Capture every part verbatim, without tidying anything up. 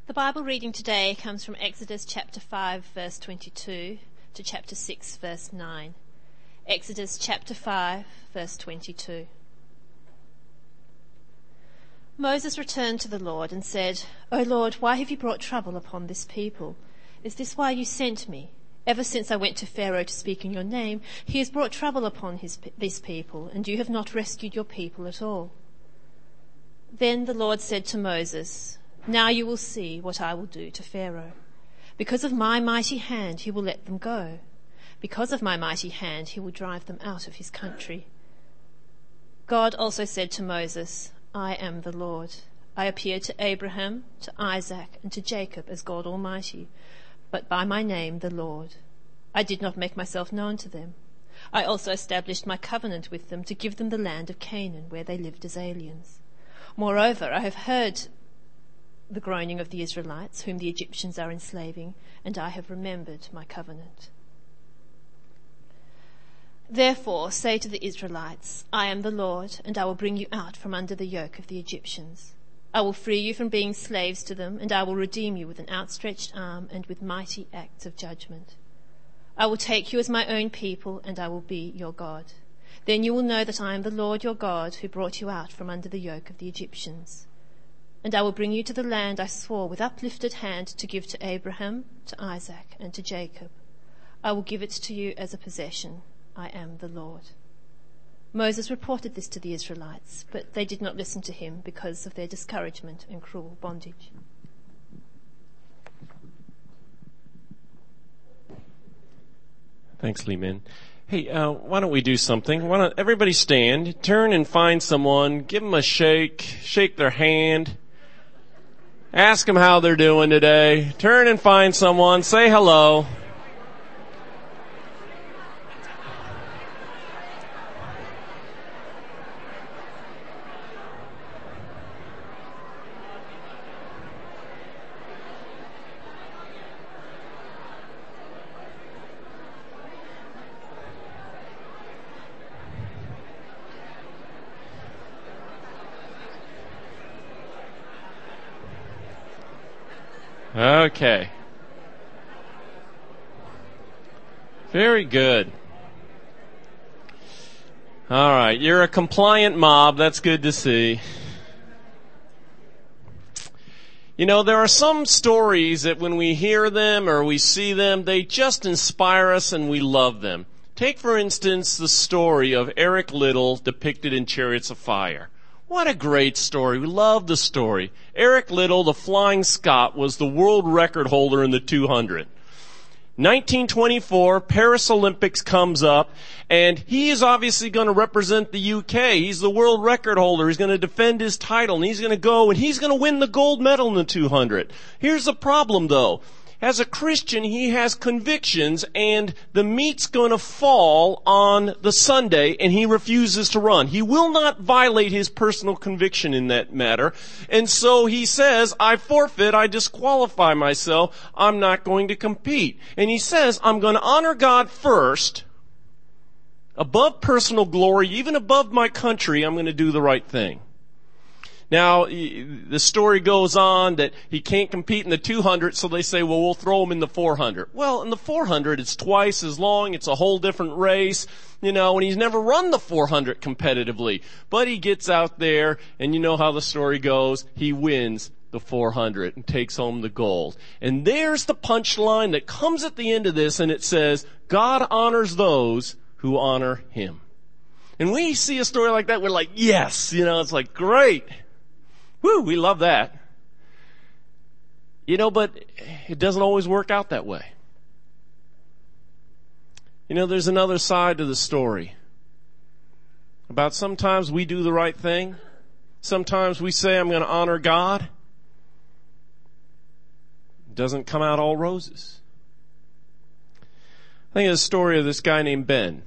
The Bible reading today comes from Exodus chapter five, verse twenty-two to chapter six, verse nine. Exodus chapter five, verse twenty-two. Moses returned to the Lord and said, "O Lord, why have you brought trouble upon this people? Is this why you sent me? Ever since I went to Pharaoh to speak in your name, he has brought trouble upon his, this people, and you have not rescued your people at all." Then the Lord said to Moses, "Now you will see what I will do to Pharaoh. Because of my mighty hand he will let them go. Because of my mighty hand he will drive them out of his country." God also said to Moses, "I am the Lord. I appeared to Abraham, to Isaac, and to Jacob as God Almighty, but by my name, the Lord. I did not make myself known to them. I also established my covenant with them to give them the land of Canaan, where they lived as aliens. Moreover, I have heard the groaning of the Israelites, whom the Egyptians are enslaving, and I have remembered my covenant. Therefore say to the Israelites, I am the Lord, and I will bring you out from under the yoke of the Egyptians. I will free you from being slaves to them, and I will redeem you with an outstretched arm and with mighty acts of judgment. I will take you as my own people, and I will be your God. Then you will know that I am the Lord your God, who brought you out from under the yoke of the Egyptians. And I will bring you to the land I swore with uplifted hand to give to Abraham, to Isaac, and to Jacob. I will give it to you as a possession. I am the Lord." Moses reported this to the Israelites, but they did not listen to him because of their discouragement and cruel bondage. Thanks, Lee-Min. Hey, uh, why don't we do something? Why don't everybody stand, turn and find someone, give them a shake, shake their hand. Ask them how they're doing today. Turn and find someone. Say hello. Okay. Very good. All right. You're a compliant mob. That's good to see. You know, there are some stories that when we hear them or we see them, they just inspire us and we love them. Take, for instance, the story of Eric Liddell depicted in Chariots of Fire. What a great story. We love the story. Eric Liddell, the Flying Scot, was the world record holder in the two hundred. nineteen twenty-four, Paris Olympics comes up, and he is obviously going to represent the U K. He's the world record holder. He's going to defend his title, and he's going to go, and he's going to win the gold medal in the two hundred. Here's the problem, though. As a Christian, he has convictions, and the meet's going to fall on the Sunday, and he refuses to run. He will not violate his personal conviction in that matter. And so he says, I forfeit, I disqualify myself, I'm not going to compete. And he says, I'm going to honor God first, above personal glory, even above my country, I'm going to do the right thing. Now, the story goes on that he can't compete in the two hundred, so they say, well, we'll throw him in the four hundred. Well, in the four hundred, it's twice as long. It's a whole different race, you know, and he's never run the four hundred competitively. But he gets out there, and you know how the story goes. He wins the four hundred and takes home the gold. And there's the punchline that comes at the end of this, and it says, God honors those who honor him. And we see a story like that, we're like, yes, you know, it's like, great. Woo, we love that. You know, but it doesn't always work out that way. You know, there's another side to the story. About sometimes we do the right thing. Sometimes we say, I'm going to honor God. It doesn't come out all roses. I think of the story of this guy named Ben.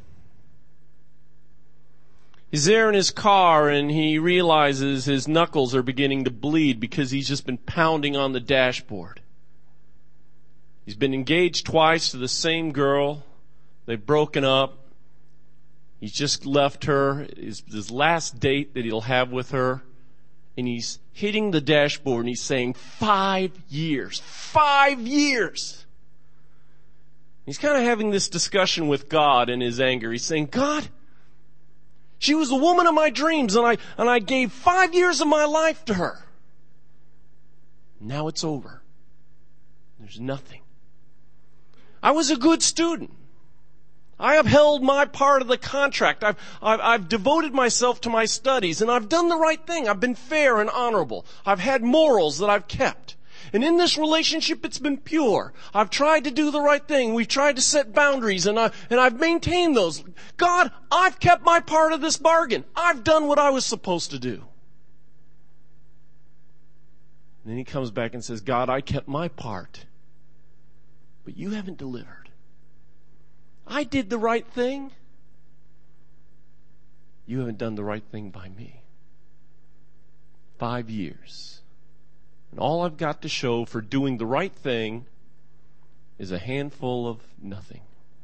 He's there in his car and he realizes his knuckles are beginning to bleed because he's just been pounding on the dashboard. He's been engaged twice to the same girl. They've broken up. He's just left her. His, his last date that he'll have with her. and he's hitting the dashboard and he's saying, five years, five years. He's kind of having this discussion with God in his anger. He's saying, God, she was the woman of my dreams, and I, and I gave five years of my life to her. Now it's over. There's nothing. I was a good student. I upheld my part of the contract. I've, I've, I've devoted myself to my studies, and I've done the right thing. I've been fair and honorable. I've had morals that I've kept. And in this relationship, it's been pure. I've tried to do the right thing. We've tried to set boundaries, and, I, and I've maintained those. God, I've kept my part of this bargain. I've done what I was supposed to do. And then he comes back and says, God, I kept my part, but you haven't delivered. I did the right thing. You haven't done the right thing by me. Five years. And all I've got to show for doing the right thing is a handful of nothing.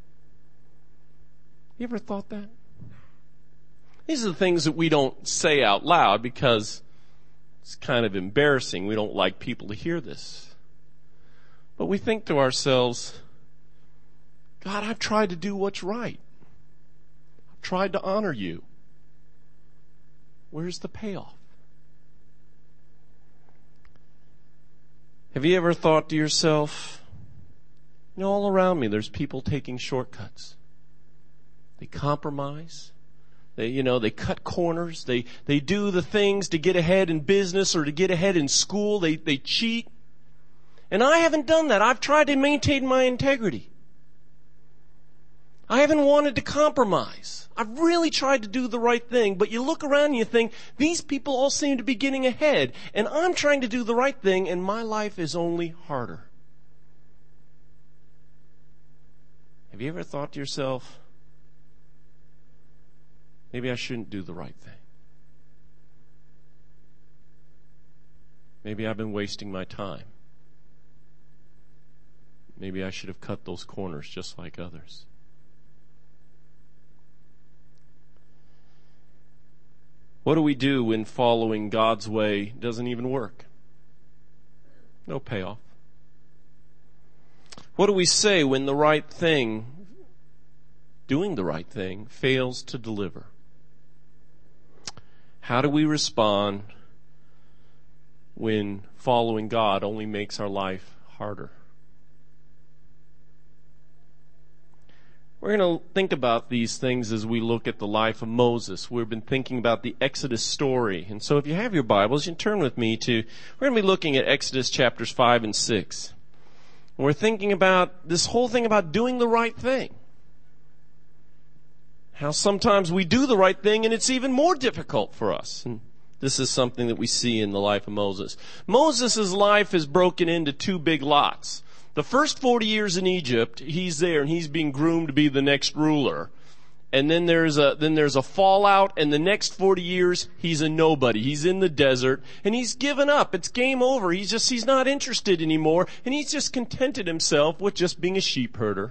You ever thought that? These are the things that we don't say out loud because it's kind of embarrassing. We don't like people to hear this. But we think to ourselves, God, I've tried to do what's right. I've tried to honor you. Where's the payoff? Have you ever thought to yourself, you know, all around me there's people taking shortcuts. They compromise. They, you know, they cut corners. They, they do the things to get ahead in business or to get ahead in school. They, they cheat. And I haven't done that. I've tried to maintain my integrity. I haven't wanted to compromise. I've really tried to do the right thing, but you look around and you think, these people all seem to be getting ahead, and I'm trying to do the right thing, and my life is only harder. Have you ever thought to yourself, maybe I shouldn't do the right thing? Maybe I've been wasting my time. Maybe I should have cut those corners just like others. What do we do when following God's way doesn't even work? No payoff. What do we say when the right thing, doing the right thing, fails to deliver? How do we respond when following God only makes our life harder? We're going to think about these things as we look at the life of Moses. We've been thinking about the Exodus story. And so if you have your Bibles, you can turn with me to, we're going to be looking at Exodus chapters five and six. And we're thinking about this whole thing about doing the right thing. How sometimes we do the right thing and it's even more difficult for us. And this is something that we see in the life of Moses. Moses' life is broken into two big lots. The first forty years in Egypt, he's there and he's being groomed to be the next ruler. And then there's a, then there's a fallout, and the next forty years, he's a nobody. He's in the desert and he's given up. It's game over. He's just, he's not interested anymore, and he's just contented himself with just being a sheep herder.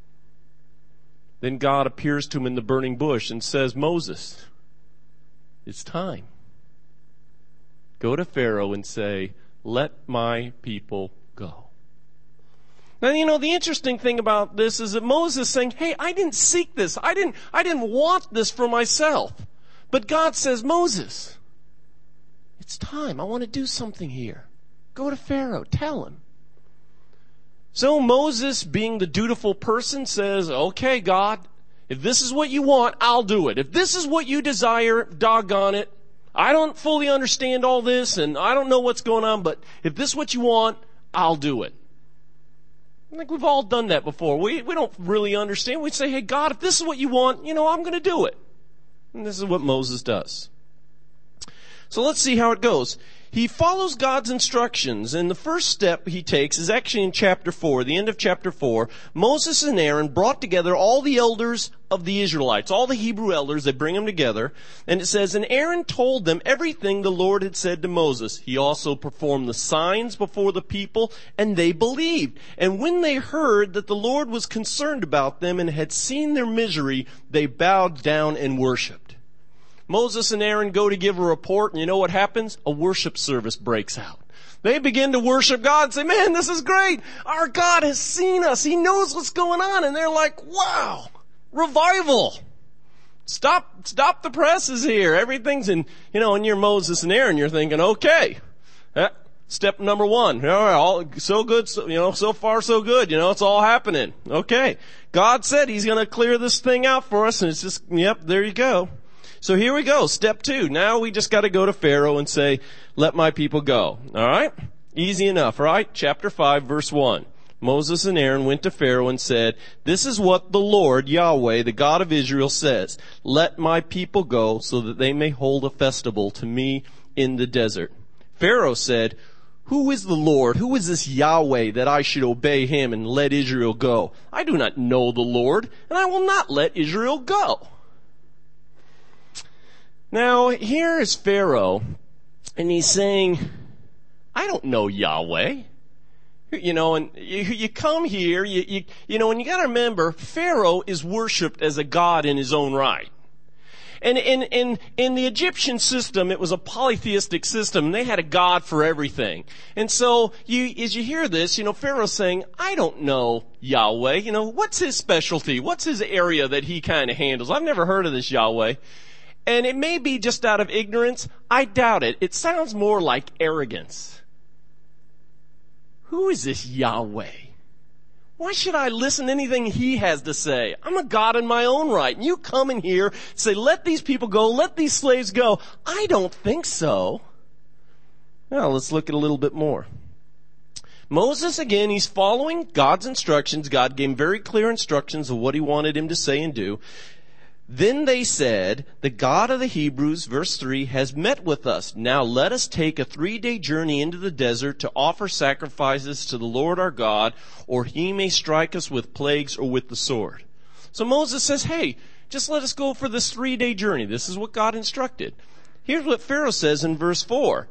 Then God appears to him in the burning bush and says, Moses, it's time. Go to Pharaoh and say, let my people go. Now, you know, the interesting thing about this is that Moses is saying, hey, I didn't seek this. I didn't, I didn't want this for myself. But God says, Moses, it's time. I want to do something here. Go to Pharaoh. Tell him. So Moses, being the dutiful person, says, okay, God, if this is what you want, I'll do it. If this is what you desire, doggone it. I don't fully understand all this, and I don't know what's going on, but if this is what you want, I'll do it. I think we've all done that before. We we don't really understand. We say, hey, God, if this is what you want, you know, I'm going to do it. And this is what Moses does. So let's see how it goes. He follows God's instructions, and the first step he takes is actually in chapter four, the end of chapter four. Moses and Aaron brought together all the elders of the Israelites, all the Hebrew elders. They bring them together, and it says, and Aaron told them everything the Lord had said to Moses. He also performed the signs before the people, and they believed. And when they heard that the Lord was concerned about them and had seen their misery, they bowed down and worshipped. Moses and Aaron go to give a report, and you know what happens? A worship service breaks out. They begin to worship God and say, man, this is great. Our God has seen us. He knows what's going on. And they're like, wow, revival. Stop, stop the presses here. Everything's in, you know, and you're Moses and Aaron, you're thinking, okay, uh, step number one. All right, all, so good, so, you know, so far so good. You know, it's all happening. Okay. God said He's going to clear this thing out for us, and it's just, yep, there you go. So here we go. Step two. Now we just got to go to Pharaoh and say, let my people go. All right? Easy enough, right? Chapter five, verse one. Moses and Aaron went to Pharaoh and said, this is what the Lord, Yahweh, the God of Israel, says. Let my people go so that they may hold a festival to me in the desert. Pharaoh said, who is the Lord? Who is this Yahweh that I should obey Him and let Israel go? I do not know the Lord, and I will not let Israel go. Now, here is Pharaoh, and he's saying, I don't know Yahweh. You know, and you, you come here, you, you, you know, and you gotta remember, Pharaoh is worshipped as a god in his own right. And in, in, in the Egyptian system, it was a polytheistic system. They had a god for everything. And so, you, as you hear this, you know, Pharaoh's saying, I don't know Yahweh. You know, what's his specialty? What's his area that he kind of handles? I've never heard of this Yahweh. And it may be just out of ignorance. I doubt it. It sounds more like arrogance. Who is this Yahweh? Why should I listen to anything he has to say? I'm a God in my own right. And you come in here and say, let these people go, let these slaves go. I don't think so. Now let's look at a little bit more. Moses, again, he's following God's instructions. God gave him very clear instructions of what He wanted him to say and do. Then they said, the God of the Hebrews, verse three, has met with us. Now let us take a three-day journey into the desert to offer sacrifices to the Lord our God, or He may strike us with plagues or with the sword. So Moses says, hey, just let us go for this three-day journey. This is what God instructed. Here's what Pharaoh says in verse four.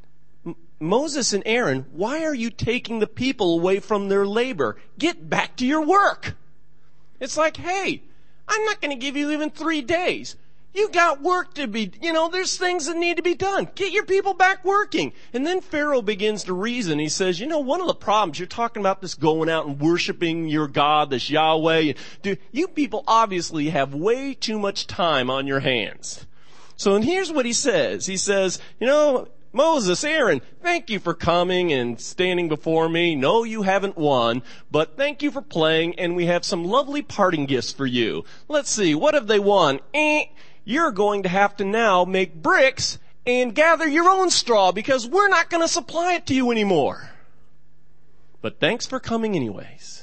Moses and Aaron, why are you taking the people away from their labor? Get back to your work. It's like, hey, I'm not going to give you even three days. You got work to be, you know, there's things that need to be done. Get your people back working. And then Pharaoh begins to reason. He says, you know, one of the problems, you're talking about this going out and worshiping your God, this Yahweh. Dude, you people obviously have way too much time on your hands. So, and here's what he says. He says, you know, Moses, Aaron, thank you for coming and standing before me. No, you haven't won, but thank you for playing, and we have some lovely parting gifts for you. Let's see, what have they won? Eh, you're going to have to now make bricks and gather your own straw because we're not going to supply it to you anymore. But thanks for coming anyways.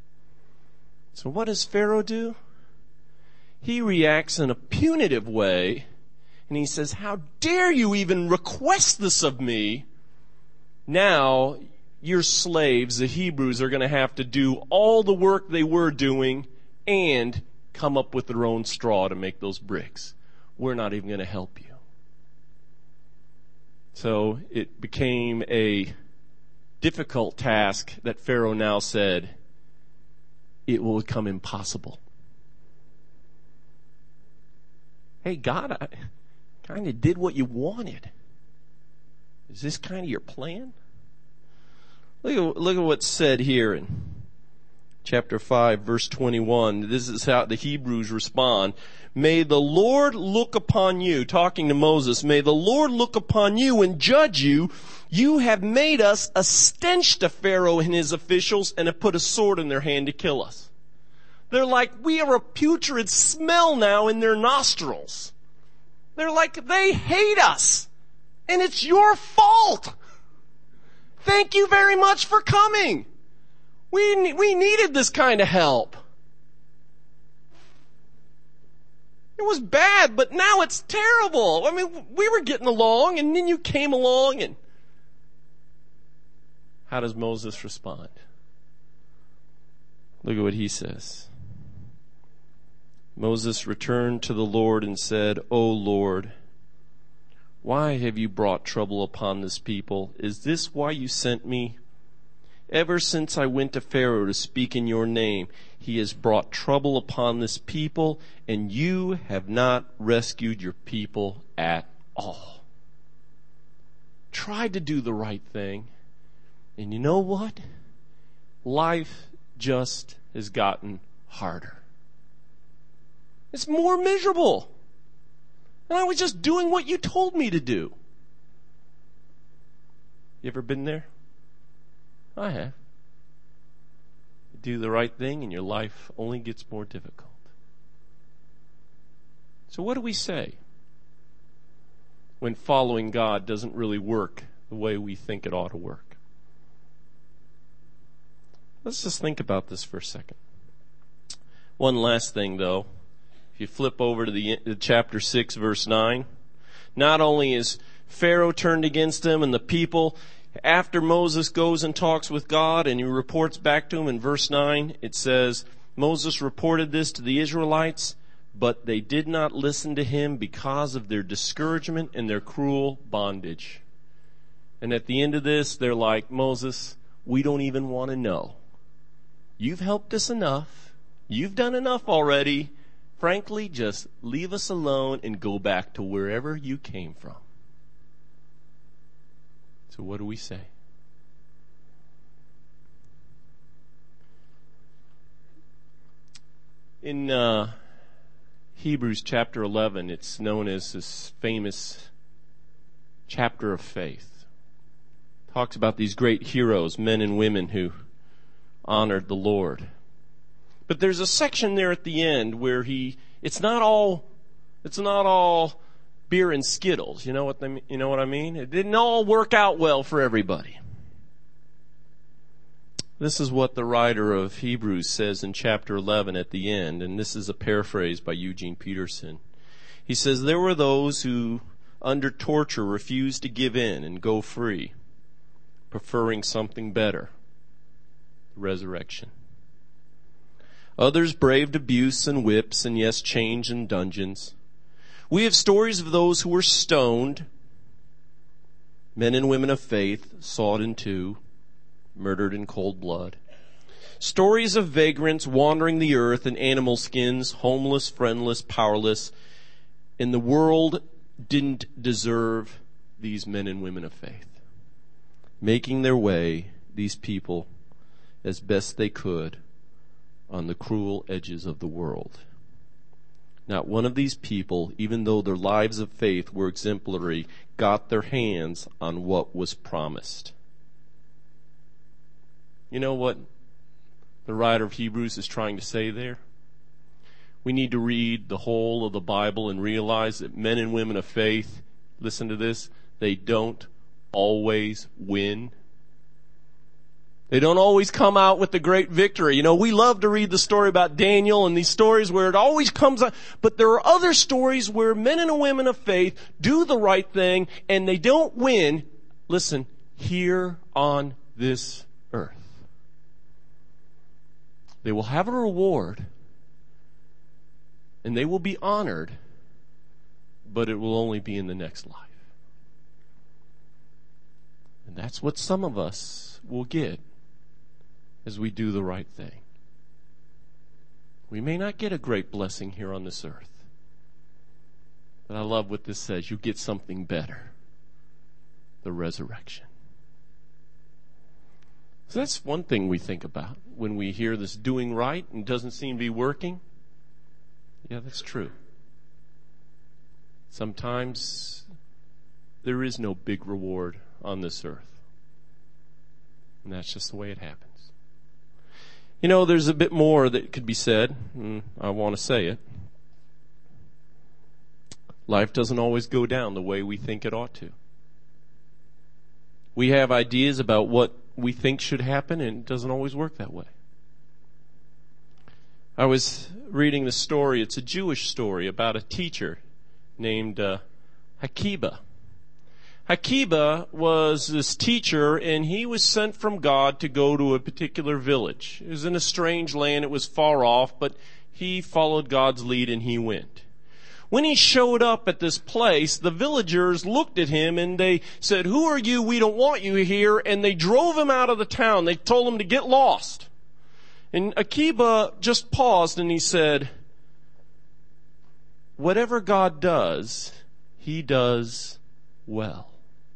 So what does Pharaoh do? He reacts in a punitive way. And he says, how dare you even request this of me? Now, your slaves, the Hebrews, are going to have to do all the work they were doing and come up with their own straw to make those bricks. We're not even going to help you. So it became a difficult task that Pharaoh now said, it will become impossible. Hey, God, I kind of did what you wanted. Is this kind of your plan? Look at, look at what's said here in chapter five, verse twenty-one. This is how the Hebrews respond. May the Lord look upon you, talking to Moses, may the Lord look upon you and judge you. You have made us a stench to Pharaoh and his officials and have put a sword in their hand to kill us. They're like, we are a putrid smell now in their nostrils. They're like, they hate us. And it's your fault. Thank you very much for coming. We, we needed this kind of help. It was bad, but now it's terrible. I mean, we were getting along, and then you came along, and how does Moses respond? Look at what he says. Moses returned to the Lord and said, O Lord, why have you brought trouble upon this people? Is this why you sent me? Ever since I went to Pharaoh to speak in your name, he has brought trouble upon this people, and you have not rescued your people at all. Tried to do the right thing, and you know what? Life just has gotten harder. It's more miserable. And I was just doing what you told me to do. You ever been there? I have. You do the right thing and your life only gets more difficult. So what do we say when following God doesn't really work the way we think it ought to work? Let's just think about this for a second. One last thing, though. If you flip over to the to chapter six, verse nine, not only is Pharaoh turned against him and the people, after Moses goes and talks with God and he reports back to him in verse nine, it says, Moses reported this to the Israelites, but they did not listen to him because of their discouragement and their cruel bondage. And at the end of this, they're like, Moses, we don't even want to know. You've helped us enough. You've done enough already. Frankly, just leave us alone and go back to wherever you came from. So what do we say? In uh, Hebrews chapter eleven, it's known as this famous chapter of faith. It talks about these great heroes, men and women who honored the Lord. But there's a section there at the end where he, it's not all, it's not all beer and Skittles. You know what they, you know what I mean? It didn't all work out well for everybody. This is what the writer of Hebrews says in chapter eleven at the end, and this is a paraphrase by Eugene Peterson. He says, there were those who, under torture, refused to give in and go free, preferring something better, resurrection. Others braved abuse and whips and, yes, chains and dungeons. We have stories of those who were stoned, men and women of faith, sawed in two, murdered in cold blood. Stories of vagrants wandering the earth in animal skins, homeless, friendless, powerless. And the world didn't deserve these men and women of faith. Making their way, these people, as best they could, on the cruel edges of the world. Not one of these people, even though their lives of faith were exemplary, got their hands on what was promised. You know what the writer of Hebrews is trying to say there? We need to read the whole of the Bible and realize that men and women of faith, listen to this, they don't always win. They don't always come out with the great victory. You know, we love to read the story about Daniel and these stories where it always comes out. But there are other stories where men and women of faith do the right thing and they don't win, listen, here on this earth. They will have a reward and they will be honored, but it will only be in the next life. And that's what some of us will get as we do the right thing. We may not get a great blessing here on this earth, but I love what this says. You get something better, the resurrection. So that's one thing we think about when we hear this doing right and doesn't seem to be working. Yeah, that's true. Sometimes there is no big reward on this earth. And that's just the way it happens. You know, there's a bit more that could be said, and I want to say it. Life doesn't always go down the way we think it ought to. We have ideas about what we think should happen, and it doesn't always work that way. I was reading the story. It's a Jewish story about a teacher named uh, Akiba. Akiba was this teacher, and he was sent from God to go to a particular village. It was in a strange land. It was far off, but he followed God's lead and he went. When he showed up at this place, the villagers looked at him and they said, "Who are you? We don't want you here." And they drove him out of the town. They told him to get lost. And Akiba just paused and he said, "Whatever God does, he does well."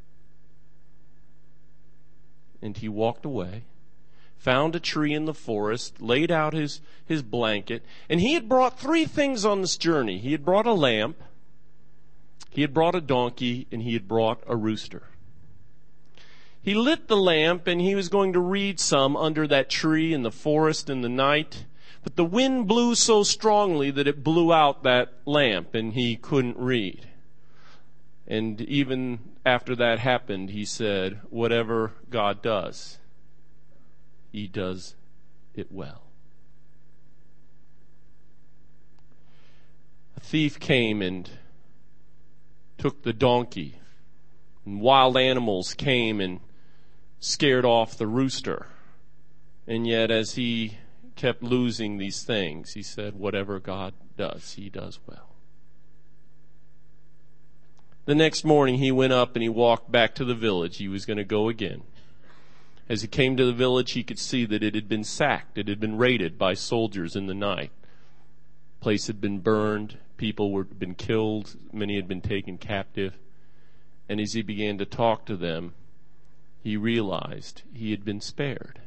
And he walked away, found a tree in the forest, laid out his, his blanket, and he had brought three things on this journey. He had brought a lamp, he had brought a donkey, and he had brought a rooster. He lit the lamp, and he was going to read some under that tree in the forest in the night, but the wind blew so strongly that it blew out that lamp, and he couldn't read. And even after that happened, he said, "Whatever God does, he does it well." A thief came and took the donkey, and wild animals came and scared off the rooster. And yet as he kept losing these things, he said, "Whatever God does, he does well." The next morning he went up and he walked back to the village. He was going to go again. As he came to the village, he could see that it had been sacked. It had been raided by soldiers in the night. The place had been burned. People were been killed. Many had been taken captive. And as he began to talk to them, he realized he had been spared.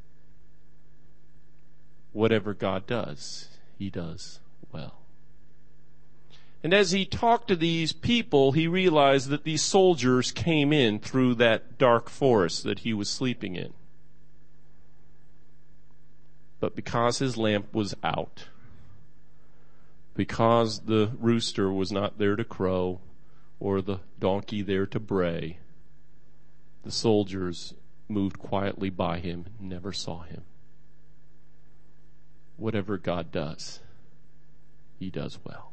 Whatever God does, he does well. And as he talked to these people, he realized that these soldiers came in through that dark forest that he was sleeping in. But because his lamp was out, because the rooster was not there to crow or the donkey there to bray, the soldiers moved quietly by him and never saw him. Whatever God does, he does well.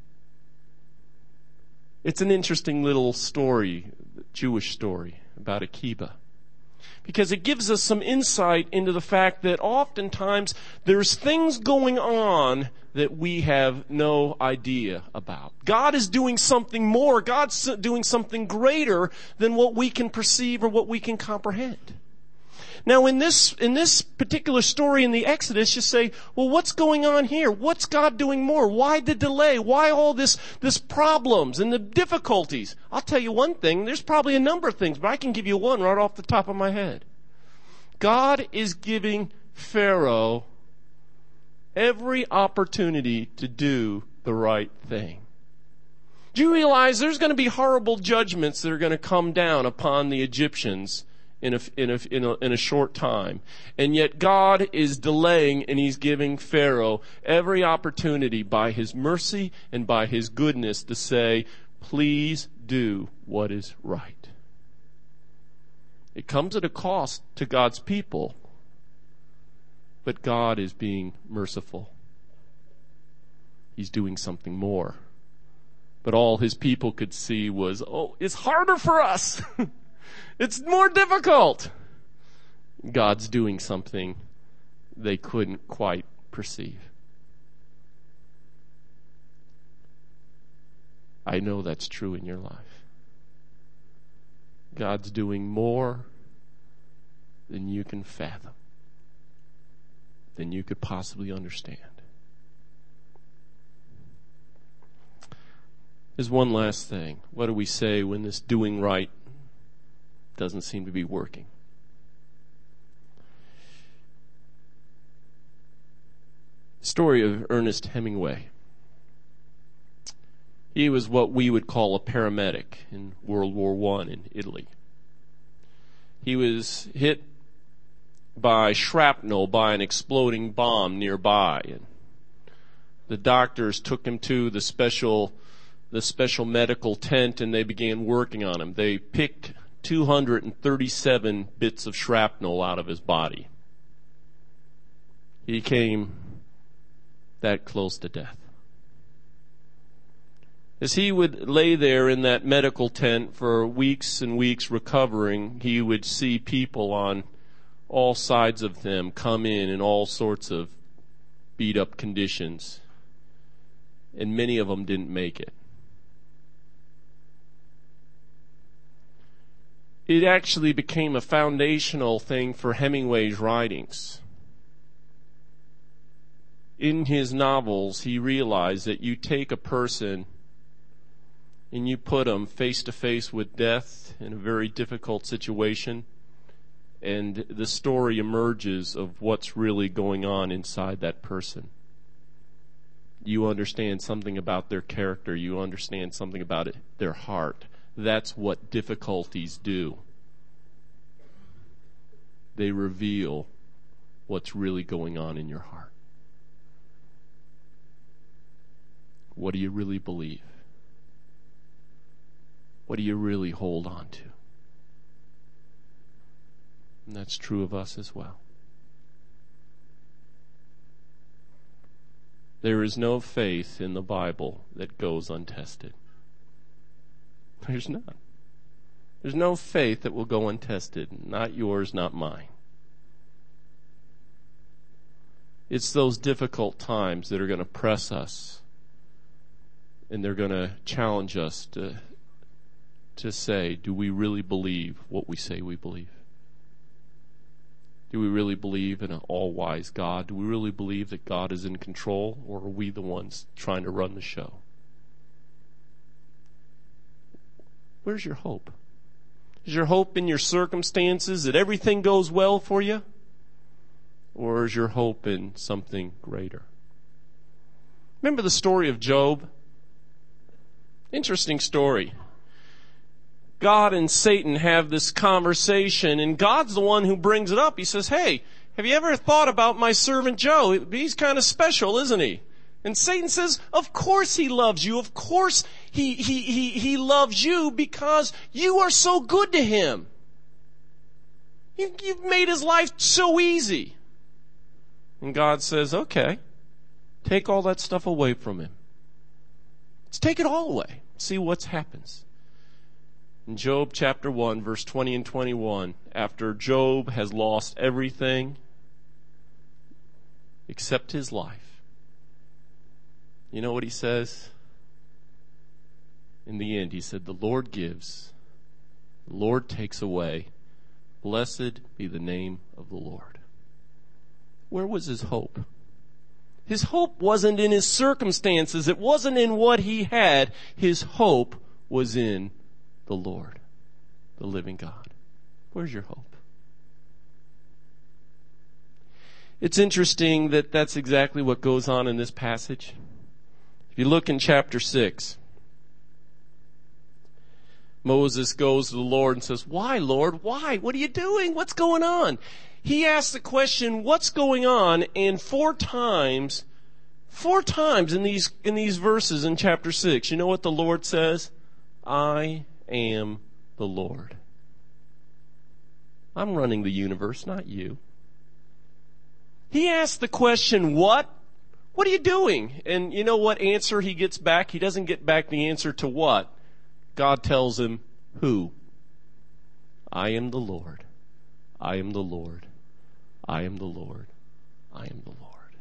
It's an interesting little story, Jewish story, about Akiba. Because it gives us some insight into the fact that oftentimes there's things going on that we have no idea about. God is doing something more. God's doing something greater than what we can perceive or what we can comprehend. Now in this, in this particular story in the Exodus, you say, well, what's going on here? What's God doing more? Why the delay? Why all this, this problems and the difficulties? I'll tell you one thing. There's probably a number of things, but I can give you one right off the top of my head. God is giving Pharaoh every opportunity to do the right thing. Do you realize there's going to be horrible judgments that are going to come down upon the Egyptians in a, in a, in a, in a short time? And yet God is delaying and he's giving Pharaoh every opportunity by his mercy and by his goodness to say, please do what is right. It comes at a cost to God's people, but God is being merciful. He's doing something more. But all his people could see was, oh, it's harder for us. It's more difficult. God's doing something they couldn't quite perceive. I know that's true in your life. God's doing more than you can fathom, than you could possibly understand. There's one last thing. What do we say when this doing right doesn't seem to be working? Story of Ernest Hemingway. He was what we would call a paramedic in World War One in Italy. He was hit by shrapnel by an exploding bomb nearby, and the doctors took him to the special the special medical tent and they began working on him. They picked two hundred thirty-seven bits of shrapnel out of his body. He came that close to death. As he would lay there in that medical tent for weeks and weeks recovering, he would see people on all sides of him come in in all sorts of beat up conditions. and many of them didn't make it. It actually became a foundational thing for Hemingway's writings. In his novels, he realized that you take a person and you put them face to face with death in a very difficult situation, and the story emerges of what's really going on inside that person. You understand something about their character. You understand something about it, their heart. That's what difficulties do. They reveal what's really going on in your heart. What do you really believe? What do you really hold on to? And that's true of us as well. There is no faith in the Bible that goes untested. There's none. There's no faith that will go untested. Not yours, not mine. It's those difficult times that are going to press us, and they're going to challenge us to, to say, do we really believe what we say we believe? Do we really believe in an all-wise God? Do we really believe that God is in control, or are we the ones trying to run the show? Where's your hope? Is your hope in your circumstances, that everything goes well for you? Or is your hope in something greater? Remember the story of Job? Interesting story. God and Satan have this conversation, and God's the one who brings it up. He says, hey, have you ever thought about my servant Job? He's kind of special, isn't he? And Satan says, of course he loves you. Of course he, he, he, he loves you because you are so good to him. You, you've made his life so easy. And God says, okay, take all that stuff away from him. Let's take it all away. See what happens. In Job chapter one, verse twenty and twenty-one, after Job has lost everything except his life, you know what he says? In the end, he said, the Lord gives, the Lord takes away. Blessed be the name of the Lord. Where was his hope? His hope wasn't in his circumstances. It wasn't in what he had. His hope was in the Lord, the living God. Where's your hope? It's interesting that that's exactly what goes on in this passage. If you look in chapter six, Moses goes to the Lord and says, why, Lord? Why? What are you doing? What's going on? He asks the question, what's going on? And four times, four times in these, in these verses in chapter six, you know what the Lord says? I am the Lord. I'm running the universe, not you. He asks the question, what? What are you doing? And you know what answer he gets back? He doesn't get back the answer to what. God tells him, who? I am the Lord. I am the Lord. I am the Lord. I am the Lord.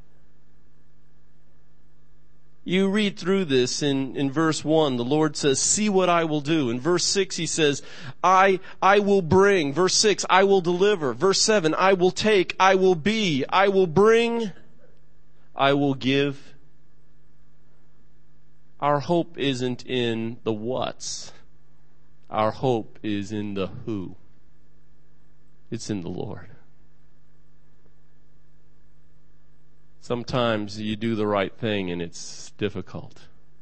You read through this in, in verse one, the Lord says, see what I will do. In verse six, he says, I, I will bring. Verse six, I will deliver. Verse seven, I will take. I will be. I will bring. I will give. Our hope isn't in the what's. Our hope is in the who. It's in the Lord. Sometimes you do the right thing and it's difficult.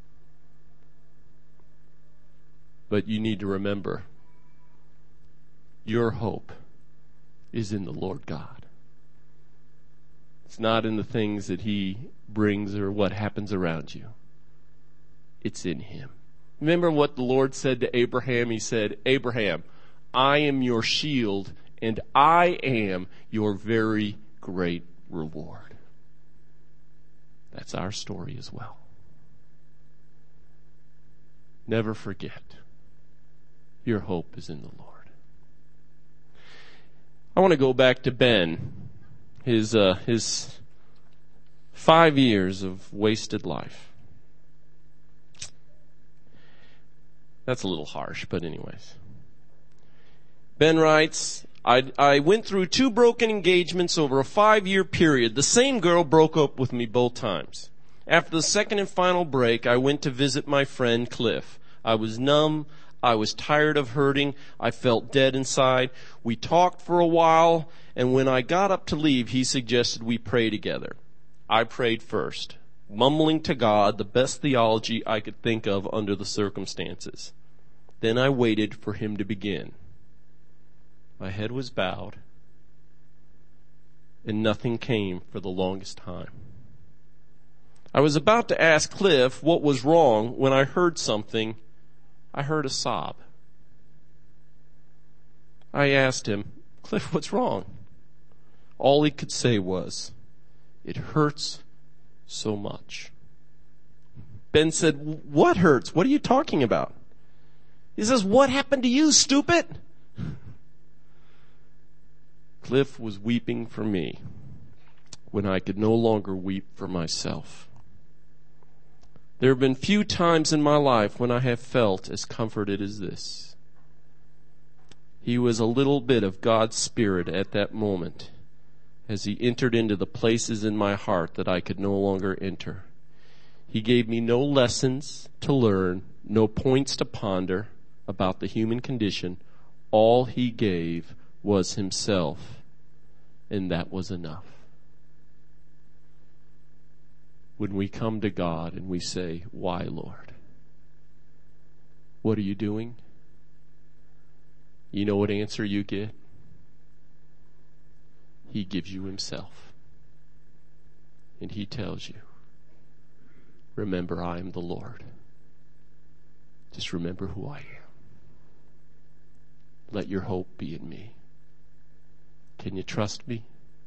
But you need to remember, your hope is in the Lord God. It's not in the things that He brings or what happens around you. It's in Him. Remember what the Lord said to Abraham? He said, Abraham, I am your shield and I am your very great reward. That's our story as well. Never forget, your hope is in the Lord. I want to go back to Ben, his uh, his five years of wasted life. That's a little harsh, but anyways. Ben writes, I, I went through two broken engagements over a five-year period. The same girl broke up with me both times. After the second and final break, I went to visit my friend Cliff. I was numb. I was tired of hurting. I felt dead inside. We talked for a while, and when I got up to leave, he suggested we pray together. I prayed first, mumbling to God the best theology I could think of under the circumstances. Then I waited for him to begin. My head was bowed, and nothing came for the longest time. I was about to ask Cliff what was wrong when I heard something. I heard a sob. I asked him, Cliff, what's wrong? All he could say was, it hurts so much. Ben said, what hurts? What are you talking about? He says, what happened to you, stupid? Cliff was weeping for me when I could no longer weep for myself. There have been few times in my life when I have felt as comforted as this. He was a little bit of God's Spirit at that moment as he entered into the places in my heart that I could no longer enter. He gave me no lessons to learn, no points to ponder about the human condition. All he gave was himself, and that was enough. When we come to God and we say, why, Lord? What are you doing? You know what answer you get? He gives you himself. And he tells you, remember, I am the Lord. Just remember who I am. Let your hope be in me. Can you trust me?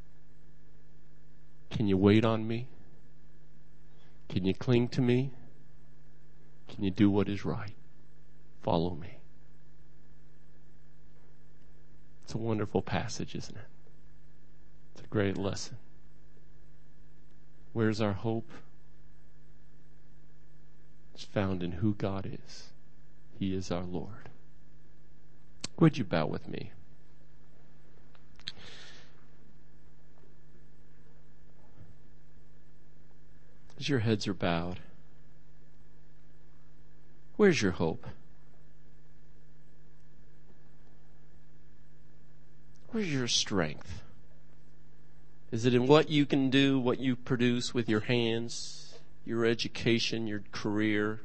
Can you wait on me? Can you cling to me? Can you do what is right? Follow me. It's a wonderful passage, isn't it? It's a great lesson. Where's our hope? It's found in who God is. He is our Lord. Would you bow with me? As your heads are bowed, where's your hope? Where's your strength? Is it in what you can do, what you produce with your hands, your education, your career?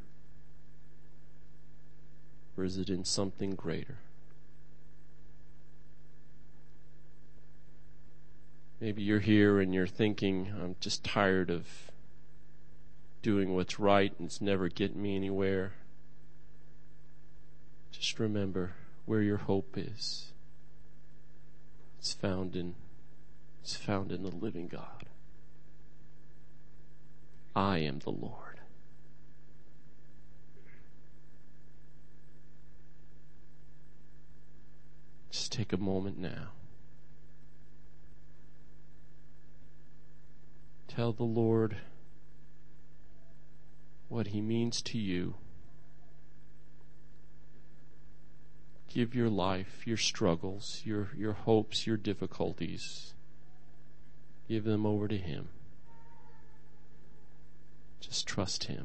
Or is it in something greater? Maybe you're here and you're thinking, I'm just tired of doing what's right and it's never getting me anywhere. Just remember where your hope is. It's found in it's found in the living God. I am the Lord. Just take a moment now. Tell the Lord what he means to you. Give your life, your struggles, your, your hopes, your difficulties. Give them over to him. Just trust him.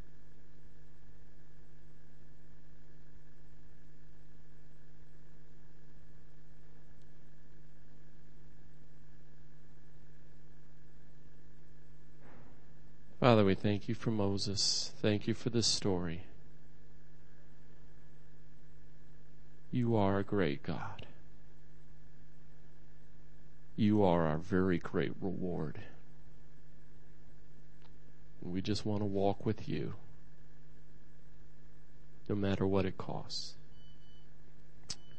Father, we thank you for Moses. Thank you for this story. You are a great God. You are our very great reward. And we just want to walk with you, no matter what it costs.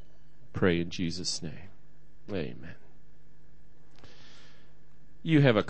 Pray in Jesus' name. Amen. You have a